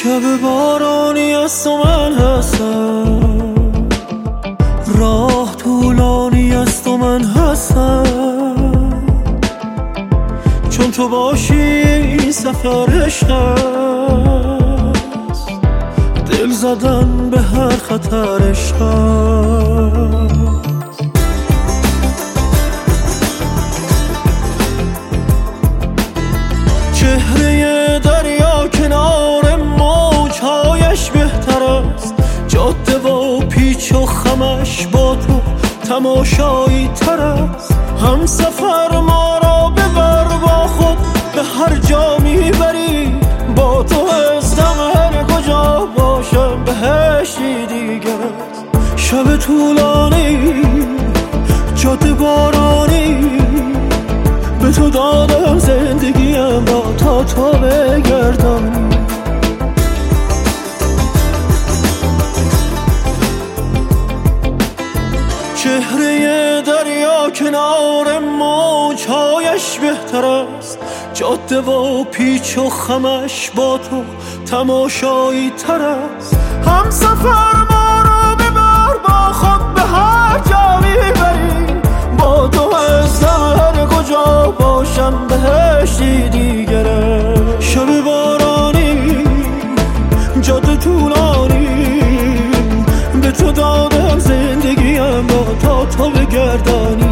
شب بارانی است و من هستم، راه طولانی است و من هستم. چون تو باشی این سفر عشق است، دل زدن به هر خطر عشق است. چهره دریا کنار موجهایش بهتر است، جاده و پیچ و خمش با تو تماشایی تر است. هم سفر ما را ببر با خود به هر جا میبری، با تو هستم هر کجا باشم بهشتی دیگر است. شب طولانی جاده بارانی، به تو دادم زندگیم را تا تو بگردم. چهره دریا کنار موجهایش بهتر است، جاده و پیچ و خمش با تو تماشایی تر است. هم سفر ما را ببر با خود به هر جا میبری، با تو هستم هر کجا باشم بهشتی دیگره. شب بارانی جاده طولانی، به تو دادم زندگیم را تا تو بگردانی.